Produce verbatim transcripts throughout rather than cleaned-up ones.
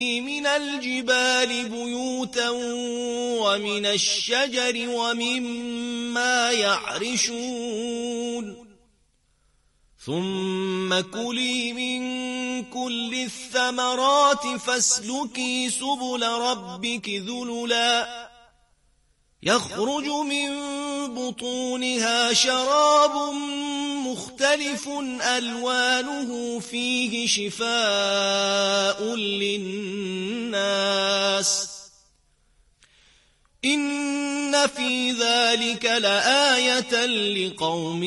من الجبال بيوتا ومن الشجر ومما يعرشون ثم كلي من كل الثمرات فاسلكي سبل ربك ذللا يخرج من بطونها شراب مختلف ألوانه فيه شفاء للناس إن في ذلك لآية لقوم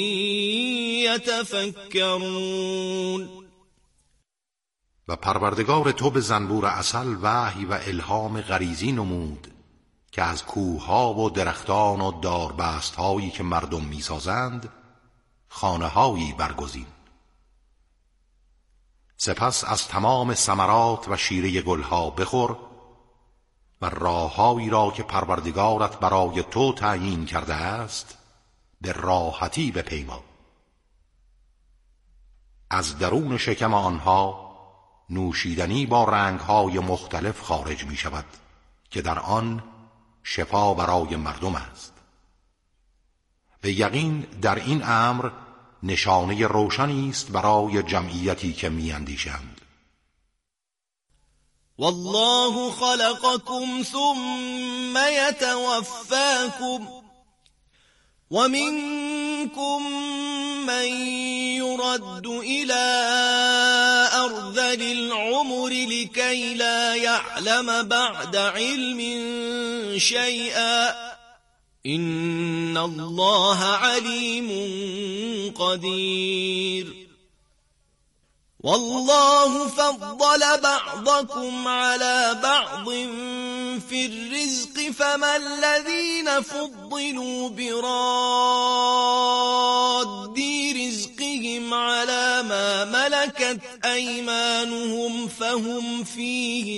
يتفكرون. و پروردگار تو به زنبور عسل وحی و الهام غریزی نمود که از کوه‌ها و درختان و داربست‌هایی که مردم می‌سازند خانه‌هایی برگزین. سپس از تمام ثمرات و شیره گلها بخور و راههایی را که پروردگارت برای تو تعیین کرده است به راحتی بپیما. از درون شکم آنها نوشیدنی با رنگهای مختلف خارج می شود که در آن شفا برای مردم است. به یقین در این امر نشانه روشنی است برای جمعیتی که می‌اندیشند. والله خلقكم ثم يتوفاكم ومنكم من يرد إلى أرذل العمر لكي لا يعلم بعد علم شيئا إن الله عليم قدير. والله فضل بعضكم على بعض في الرزق فما الذين فضلوا براد رزقهم على ما ملكت أيمانهم فهم فيه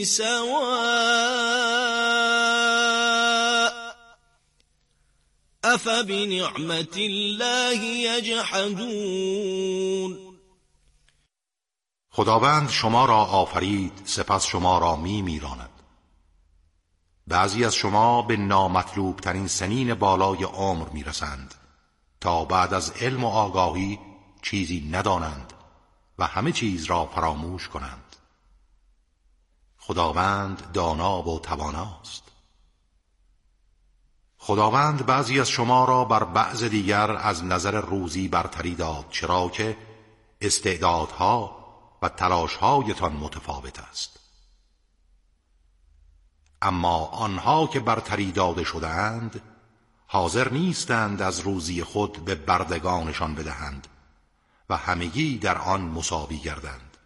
سواء أفبنعمة الله يجحدون. خداوند شما را آفرید سپس شما را می میراند. بعضی از شما به نامطلوب ترین سنین بالای عمر می رسند تا بعد از علم و آگاهی چیزی ندانند و همه چیز را فراموش کنند. خداوند دانا و تواناست. خداوند بعضی از شما را بر بعض دیگر از نظر روزی برتری داد، چرا که استعدادها و تلاشهایتان متفاوت است. اما آنها که برتری داده شده‌اند حاضر نیستند از روزی خود به بردگانشان بدهند و همگی در آن مساوی گردند.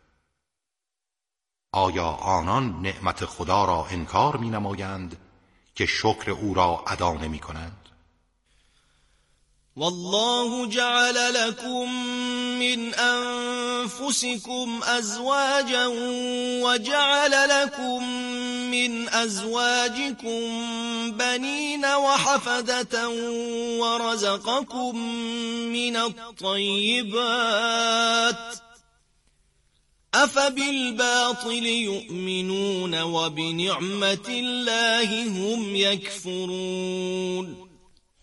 آیا آنان نعمت خدا را انکار می نمایند که شکر او را ادا نمی کنند؟ والله جعل لكم من أنفسكم أزواجا وجعل لكم من أزواجكم بنين وحفدة ورزقكم من الطيبات أفبالباطل يؤمنون وبنعمة الله هم يكفرون.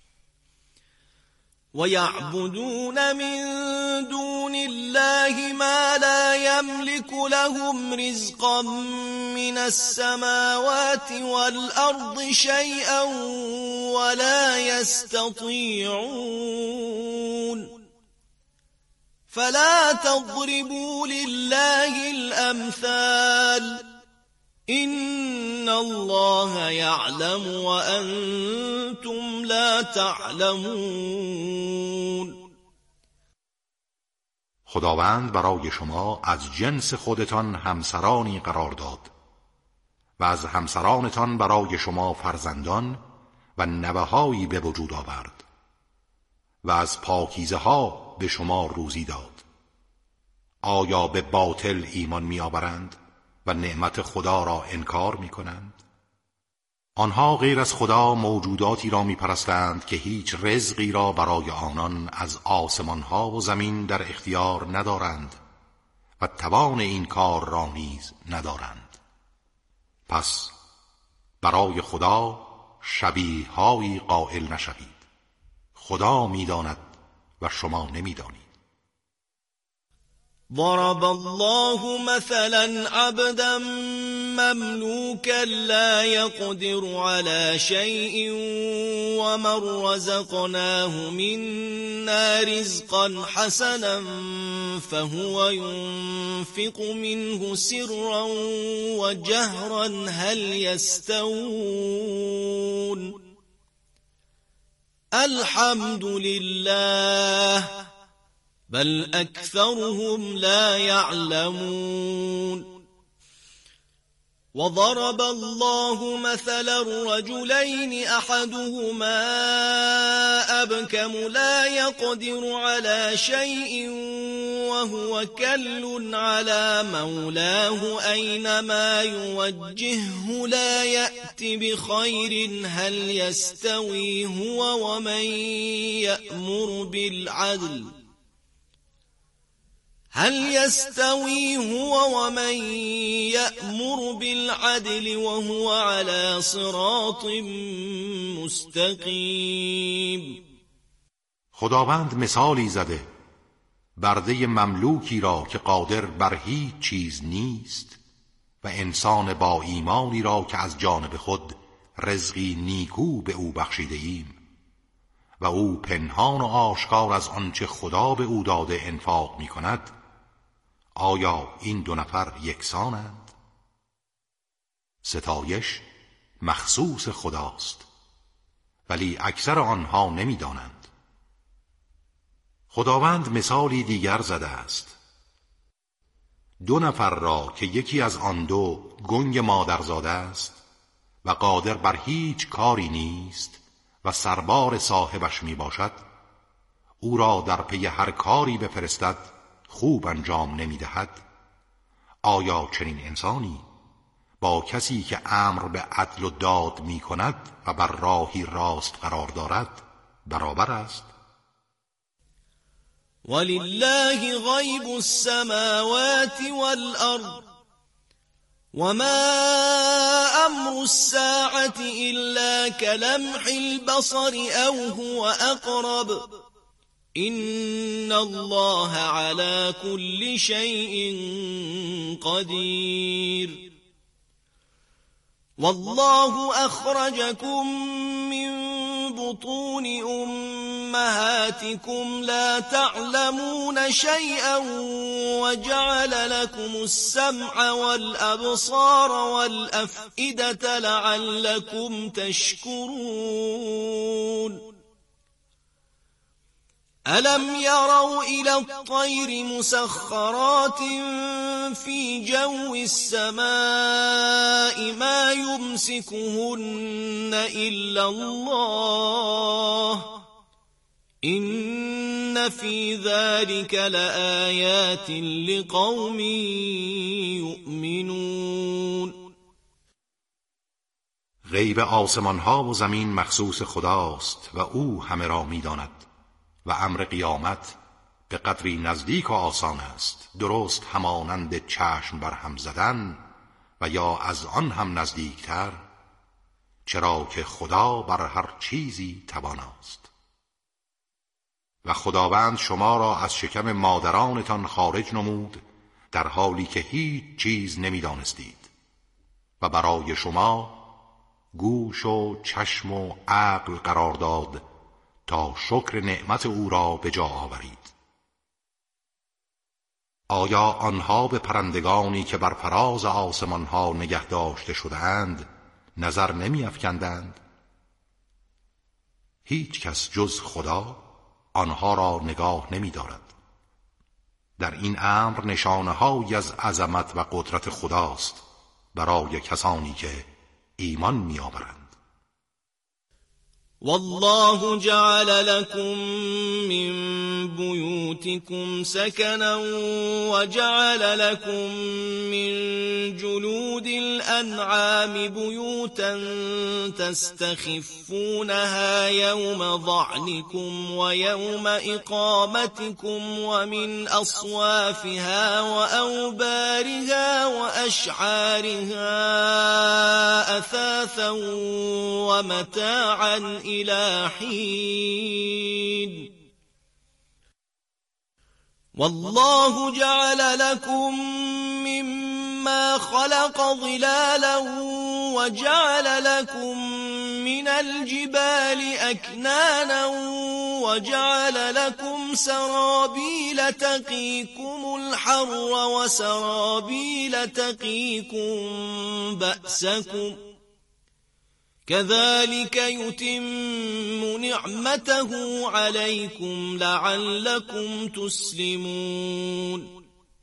ويعبدون من دون الله ما لا يملك لهم رزقا من السماوات والأرض شيئا ولا يستطيعون. فلا تضربوا لله الأمثال إن الله يعلم وأنتم لا تعلمون. خداوند برای شما از جنس خودتان همسرانی قرار داد و از همسرانتان برای شما فرزندان و نوه‌هایی به وجود آورد و از پاکیزه ها به شما روزی داد. آیا به باطل ایمان می آورند و نعمت خدا را انکار می کنند؟ آنها غیر از خدا موجوداتی را می پرستند که هیچ رزقی را برای آنان از آسمان ها و زمین در اختیار ندارند و توان این کار را نیز ندارند. پس برای خدا شبیه هایی قائل نشوید. خدا میداند و شما نمیدانید. ضرب الله مثلا عبدا مملوكا لا يقدر على شيء ومن رزقناه منا رزقا حسنا فهو ينفق منه سرا وجهرا هل يستوون الحمد لله بل أكثرهم لا يعلمون وضرب الله مثلا الرجلين أحدهما أبكم لا يقدر على شيء وهو كل على مولاه أينما يوجهه لا يأتي بخير هل يستوي هو ومن يأمر بالعدل هل يستوي هو ومن يأمر بالعدل وهو على صراط مستقیم. خداوند مثالی زده برده مملوکی را که قادر بر هیچ چیز نیست و انسان با ایمانی را که از جانب خود رزقی نیکو به او بخشیده ایم و او پنهان و آشکار از آنچه خدا به او داده انفاق می کند. آیا این دو نفر یکسانند؟ ستایش مخصوص خداست ولی اکثر آنها نمی‌دانند. خداوند مثالی دیگر زده است. دو نفر را که یکی از آن دو گنگ مادرزاده است و قادر بر هیچ کاری نیست و سربار صاحبش می باشد، او را در پی هر کاری بفرستد خوب انجام نمی دهد. آیا چنین انسانی با کسی که امر به عدل و داد می کند و بر راهی راست قرار دارد برابر است؟ ولله غیب السماوات والارض وما امر الساعة الا كلمح البصر او هو اقرب إن الله على كل شيء قدير والله أخرجكم من بطون أمهاتكم لا تعلمون شيئا وجعل لكم السمع والأبصار والأفئدة لعلكم تشكرون ألم يروا إلى الطير مسخرات في جو السماء ما يمسكهن إلا الله إن في ذلك لآيات لقوم يؤمنون. غیب آسمان ها و زمین مخصوص خداست و او همه را می داند و امر قیامت به قدری نزدیک و آسان است، درست همانند چشم بر هم زدن و یا از آن هم نزدیکتر، چرا که خدا بر هر چیزی تواناست. و خداوند شما را از شکم مادرانتان خارج نمود در حالی که هیچ چیز نمی‌دانستید و برای شما گوش و چشم و عقل قرار داد تا شکر نعمت او را به جا آورید. آیا آنها به پرندگانی که بر فراز آسمانها نگه داشته شده‌اند نظر نمی افکندند؟ هیچ کس جز خدا آنها را نگاه نمی دارد. در این امر نشانه‌هایی از عظمت و قدرت خداست برای کسانی که ایمان می آورند. والله جعل لكم من بيوتكم سكنا وجعل لكم من جلود الأنعام بيوتا تستخفونها يوم ظعنكم ويوم إقامتكم ومن أصوافها وأوبارها وأشعارها أثاثا ومتاعا إلى حين والله جعل لكم مما خلق ظلالا وجعل لكم من الجبال أكنانا وجعل لكم سرابيل تقيكم الحر وسرابيل تقيكم بأسكم كذلك يتم نعمته عليكم لعلكم تسلمون.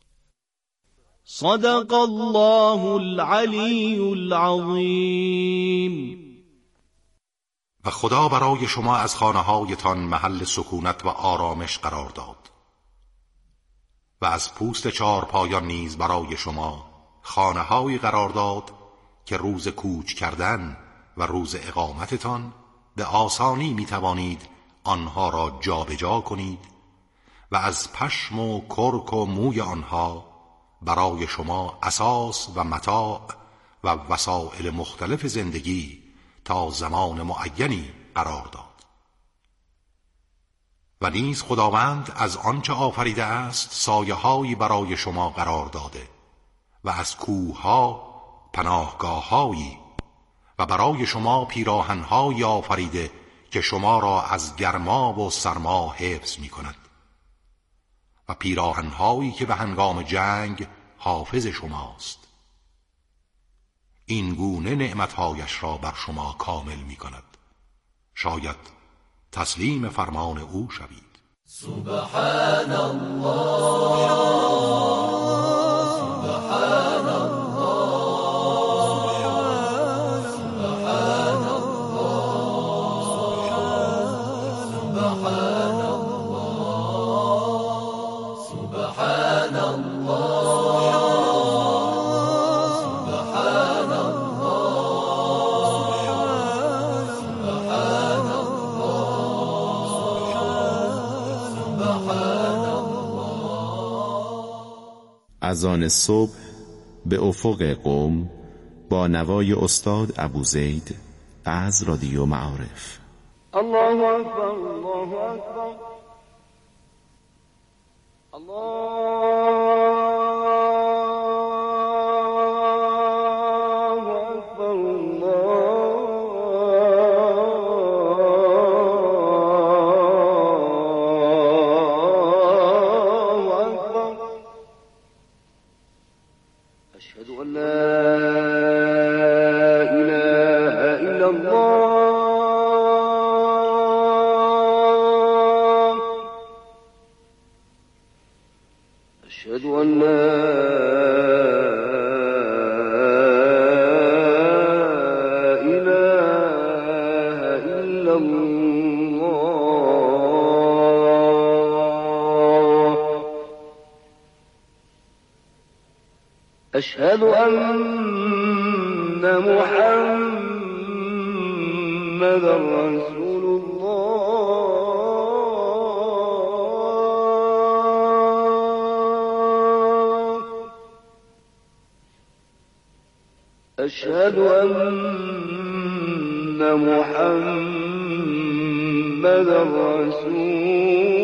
صدق الله العلی العظیم. و خدا برای شما از خانه‌هایتان محل سکونت و آرامش قرار داد و از پوست چارپایان نیز برای شما خانه‌هایی قرار داد که روز کوچ کردن و روز اقامتتان به آسانی می توانید آنها را جابجا کنید و از پشم و کرک و موی آنها برای شما اساس و متاع و وسایل مختلف زندگی تا زمان معینی قرار داد. و نیز خداوند از آنچه آفریده است سایه‌هایی برای شما قرار داده و از کوه‌ها پناهگاه‌هایی و برای شما پیراهن‌هایی آفریده که شما را از گرما و سرما حفظ می‌کند و پیراهن‌هایی که به هنگام جنگ حافظ شماست. این گونه نعمت‌هایش را بر شما کامل می‌کند. شاید تسلیم فرمان او شوید. سبحان الله سبحان الله سبحان الله سبحان الله سبحان الله از آن صبح به افق قم با نوای استاد ابوزید از رادیو معارف. الله اکبر الله اکبر الله أشهد أن محمد رسول الله أشهد أن محمد رسول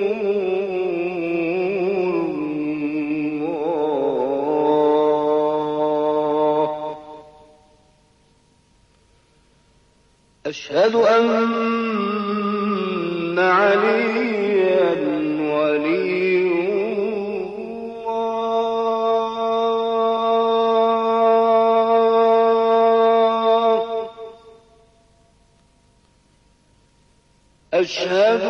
أشهد أن عليا ولي الله أشهد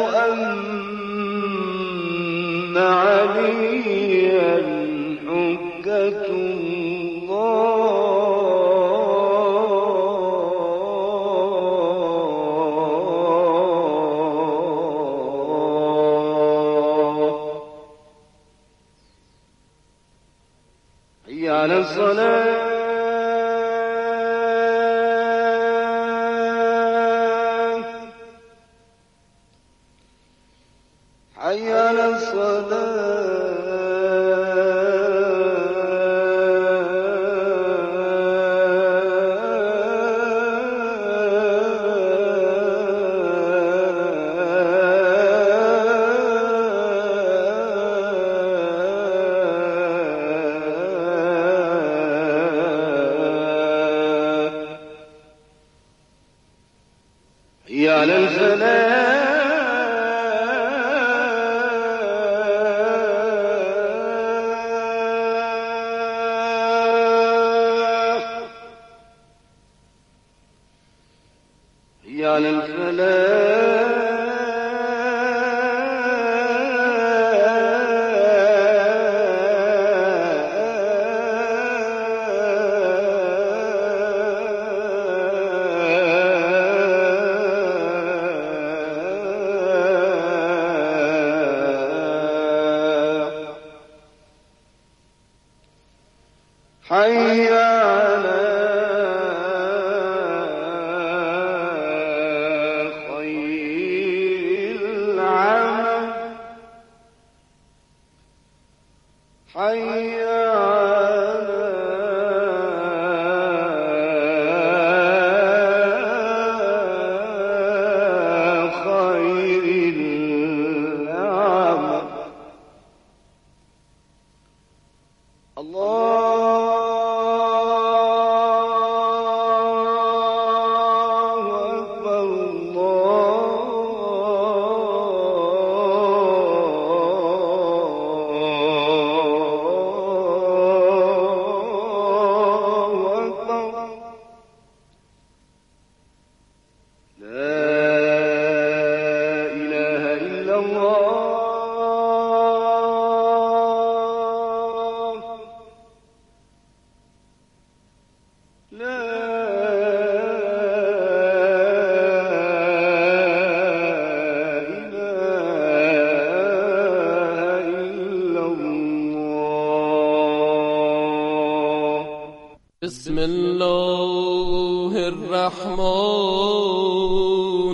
أن عليا حجة الله على الصلاة حي على الصلاة على الفلاح حي على خير العمل حي على خير العمل الله بسم الله الرحمن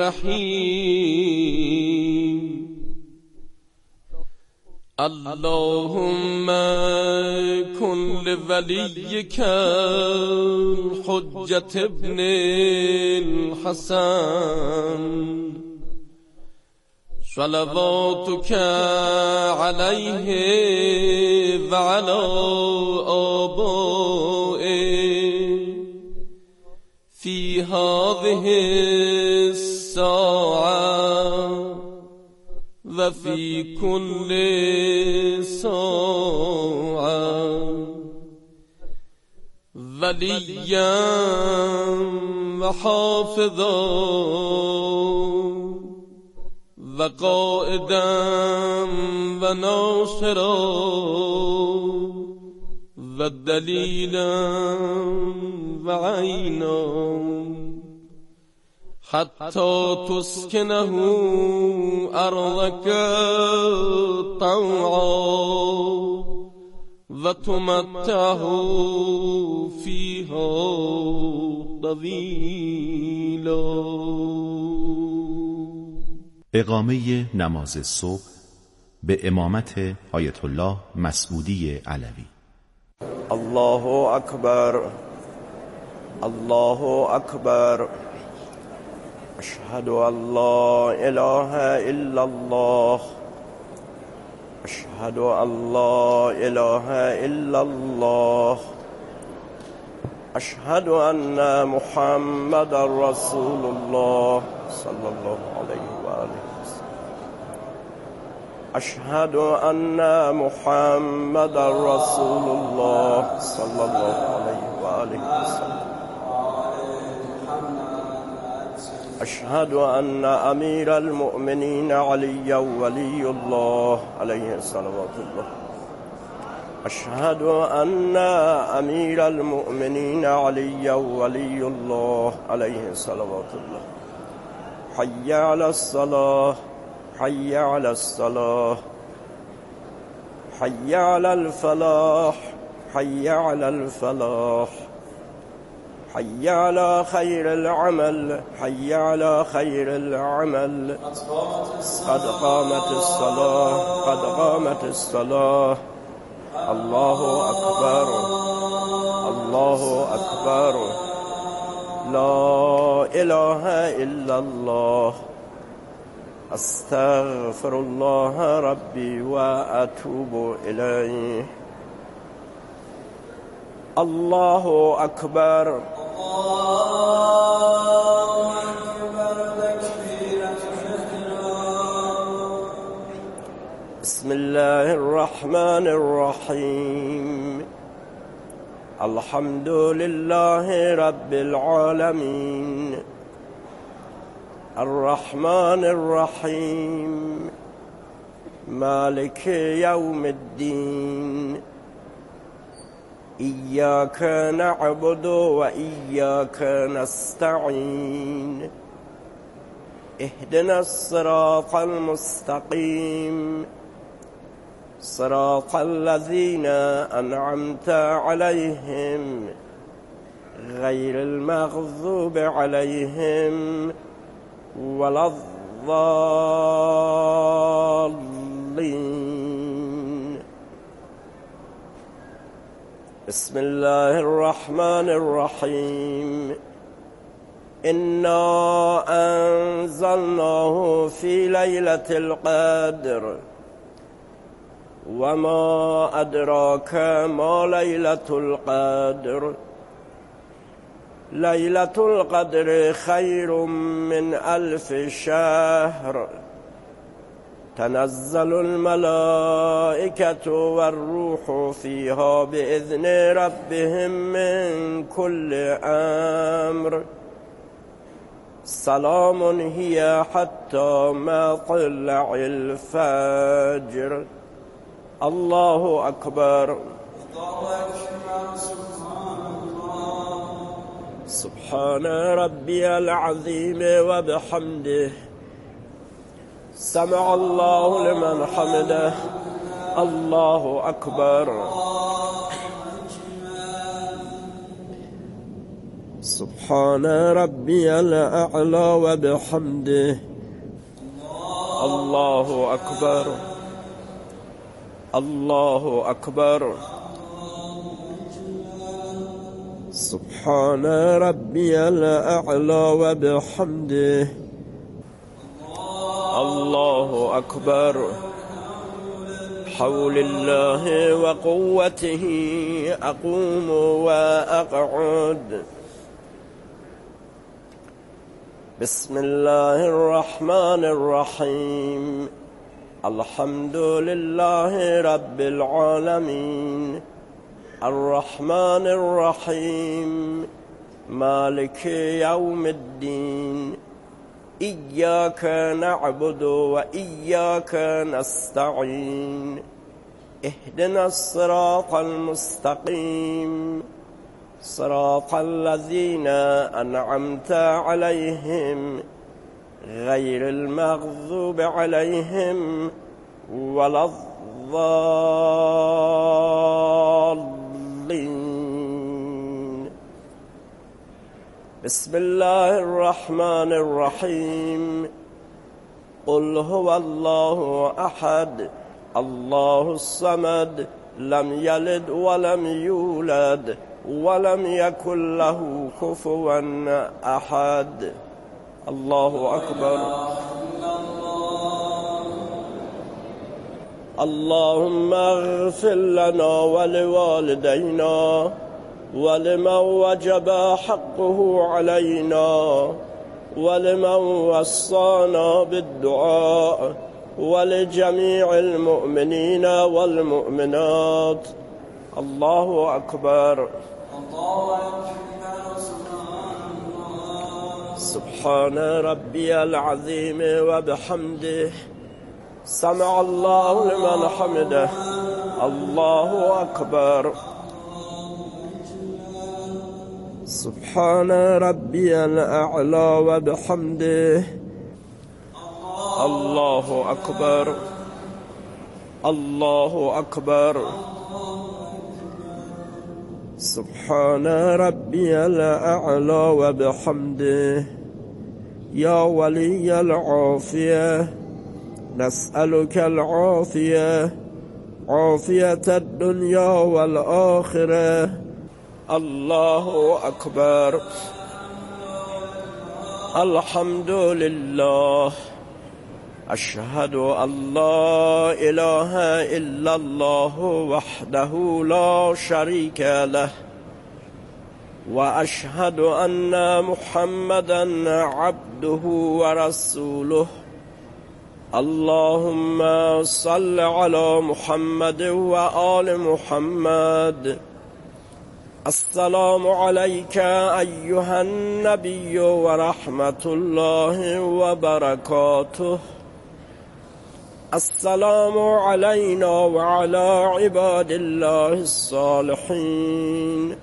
الرحيم اللهم كن لوليك الحجة ابن الحسن صلواتك عليه وعلى آبائه في هذه الساعة وفي كل ساعة وليا وحافظا وقائدا وناصرا والدليلا وعينا حتى تسكنه أرضك طوعا وتمتعه فيها طويلا. اقامه نماز صبح به امامت آیت الله مسعودی علوی. الله اکبر الله اکبر اشهد ان لا اله الا الله اشهد ان لا اله الا الله اشهد ان محمد رسول الله صلی الله علیه و آله اشهد ان محمد رسول الله صلی الله علیه و آله وسلم اشهد ان امیر المؤمنین علی ولی الله علیه صلوات الله اشهد ان امیر المؤمنین علی ولی الله علیه صلوات الله حی علی الصلاة حي على الصلاة حي على الفلاح حي على الفلاح حي على خير العمل حي على خير العمل قد قامت الصلاة قد قامت الصلاة الله أكبر الله أكبر لا إله إلا الله استغفر الله ربي واتوب اليه. الله اكبر بسم الله الرحمن الرحيم الحمد لله رب العالمين الرحمن الرحيم مالك يوم الدين إياك نعبد وإياك نستعين اهدنا الصراط المستقيم صراط الذين أنعمت عليهم غير المغضوب عليهم ولا الضالين. بسم الله الرحمن الرحيم إنا أنزلناه في ليلة القدر وما أدراك ما ليلة القدر ليلة القدر خير من ألف شهر تنزل الملائكة والروح فيها بإذن ربهم من كل أمر سلام هي حتى مطلع الفجر. الله أكبر. سبحان ربي العظيم وبحمده سمع الله لمن حمده. الله أكبر. سبحان ربي الأعلى وبحمده. الله أكبر. الله أكبر. سبحان ربي الأعلى وبحمده. الله أكبر. حول الله وقوته أقوم وأقعد. بسم الله الرحمن الرحيم الحمد لله رب العالمين الرحمن الرحيم مالك يوم الدين إياك نعبد وإياك نستعين اهدنا الصراط المستقيم صراط الذين أنعمت عليهم غير المغضوب عليهم ولا الضالين. بسم الله الرحمن الرحيم قل هو الله أحد الله الصمد لم يلد ولم يولد ولم يكن له كفوا أحد. الله أكبر. اللهم اغفر لنا ولوالدينا ولمن وجب حقه علينا ولمن وصانا بالدعاء ولجميع المؤمنين والمؤمنات. الله أكبر. سبحان ربي العظيم وبحمده سمع الله لمن حمده. الله أكبر. سبحان ربي الأعلى وبحمده. الله أكبر. الله أكبر. سبحان ربي الأعلى وبحمده. يا ولي العافية نسألك العافية عافية الدنيا والآخرة. الله أكبر. الحمد لله. أشهد أن لا إله إلا الله وحده لا شريك له وأشهد أن محمدا عبده ورسوله. اللهم صل على محمد وآل محمد السلام عليك أيها النبي ورحمة الله وبركاته. السلام علينا وعلى عباد الله الصالحين.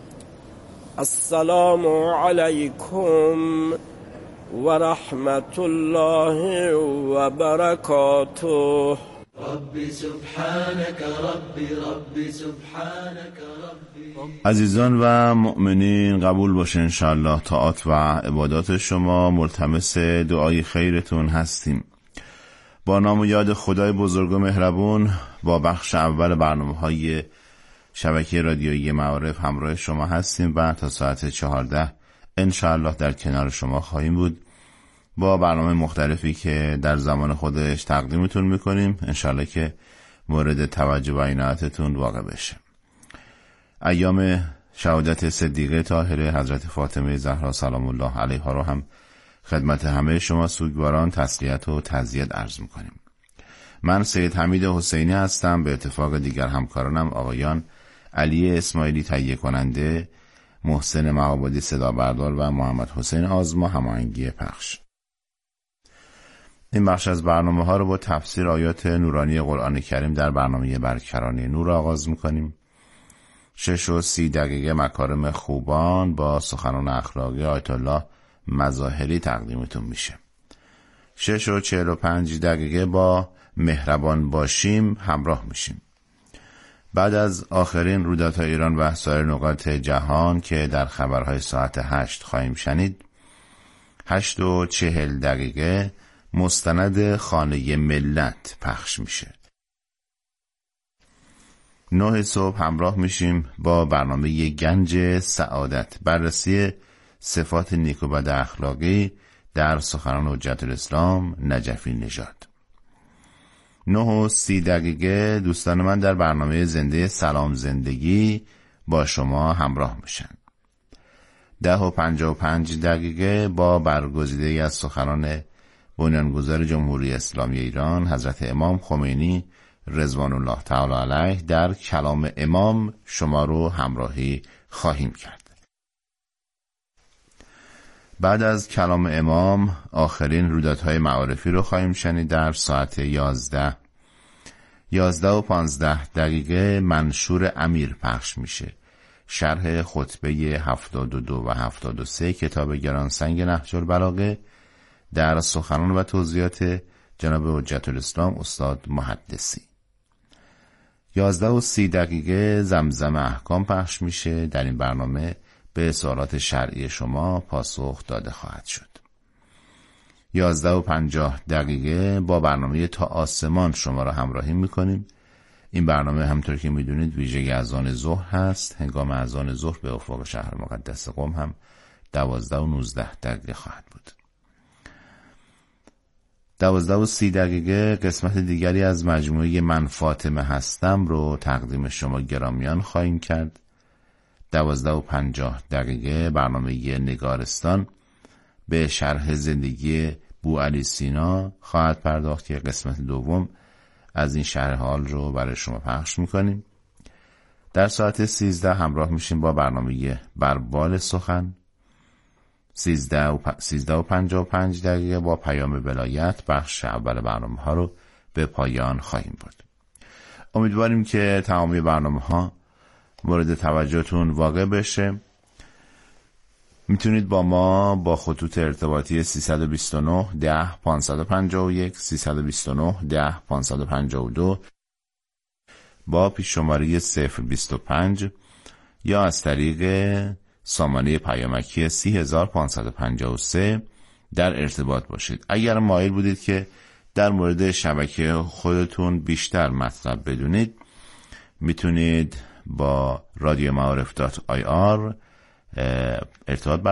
السلام عليكم ورحمة الله وبركاته. ربي سبحانك ربي ربي سبحانك ربي. عزیزان و مؤمنین قبول باشه انشاءالله طاعات و عبادات شما. ملتمس دعای خیرتون هستیم. با نام و یاد خدای بزرگ و مهربون با بخش اول برنامه‌های شبکه رادیویی معارف همراه شما هستیم و تا ساعت چهارده انشاءالله در کنار شما خواهیم بود با برنامه مختلفی که در زمان خودش تقدیمتون میکنیم. انشاءالله که مورد توجه و عنایتتون واقع بشه. ایام شهادت صدیقه طاهره حضرت فاطمه زهرا سلام الله علیها رو هم خدمت همه شما سوگواران تسلیت و تعزیت عرض میکنیم. من سید حمید حسینی هستم. به اتفاق دیگر همکارانم آقایان علی اسماعیلی تهیه کننده، محسن معابدی صدا بردار و محمد حسین آزما هماهنگی پخش. این بخش از برنامه ها رو با تفسیر آیات نورانی قرآن کریم در برنامه برکرانه نور آغاز میکنیم. شش و سی دقیقه مکارم خوبان با سخنان اخلاقی آیت الله مظاهری تقدیمتون میشه. شش و چهل و پنج دقیقه با مهربان باشیم همراه میشیم. بعد از آخرین رویدادهای ایران و سایر نقاط جهان که در خبرهای ساعت هشت خواهیم شنید، هشت و چهل دقیقه مستند خانه ملت پخش میشه. نه صبح همراه میشیم با برنامه گنج سعادت، بررسی صفات نیک و بد اخلاقی در سخنان حجت الاسلام نجفی نژاد. نه و سی دقیقه دوستان من در برنامه زنده سلام زندگی با شما همراه میشن. ده و پنجاه و پنج دقیقه با برگزیده از سخنان بنیانگذار جمهوری اسلامی ایران حضرت امام خمینی رضوان الله تعالی علیه در کلام امام شما رو همراهی خواهیم کرد. بعد از کلام امام آخرین رویدادهای معارفی رو خواهیم شنید در ساعت یازده. یازده و پانزده دقیقه منشور امیر پخش میشه. شرح خطبه هفتاد و دو و هفتاد و سه کتاب گرانسنگ نهج البلاغه در سخنان و توضیحات جناب حجت الاسلام استاد محدثی. یازده و سی دقیقه زمزم احکام پخش میشه. در این برنامه به سوالات شرعی شما پاسخ داده خواهد شد. یازده و پنجاه دقیقه با برنامه تا آسمان شما را همراهی میکنیم. این برنامه همطور که میدونید ویژه اذان ظهر هست. هنگام اذان ظهر به افق شهر مقدس قم هم دوازده و نوزده دقیقه خواهد بود. دوازده و سی دقیقه قسمت دیگری از مجموعه من فاطمه هستم رو تقدیم شما گرامیان خواهیم کرد. دوازده و پنجاه دقیقه برنامه نگارستان به شرح زندگی بوعلی سینا خواهد پرداخت که قسمت دوم از این شرح حال رو برای شما پخش میکنیم. در ساعت سیزده همراه میشیم با برنامه بربال سخن. سیزده و, پ... سیزده و پنجاه و پنج دقیقه با پیام ولایت بخش اول برنامه ها رو به پایان خواهیم برد. امیدواریم که تمامی برنامه ها مورد توجهتون واقع بشه. میتونید با ما با خطوط ارتباطی سیصد و بیست و نه ده پانصد و پنجاه و یک سیصد و بیست و نه ده پانصد و پنجاه و دو با پیش شماره صفر بیست و پنج یا از طریق سامانه پیامکی سی هزار پانصد و پنجاه و سه در ارتباط باشید. اگر مایل بودید که در مورد شبکه خودتون بیشتر مطلب بدونید میتونید با رادیو معارف دات آی آر ارتباط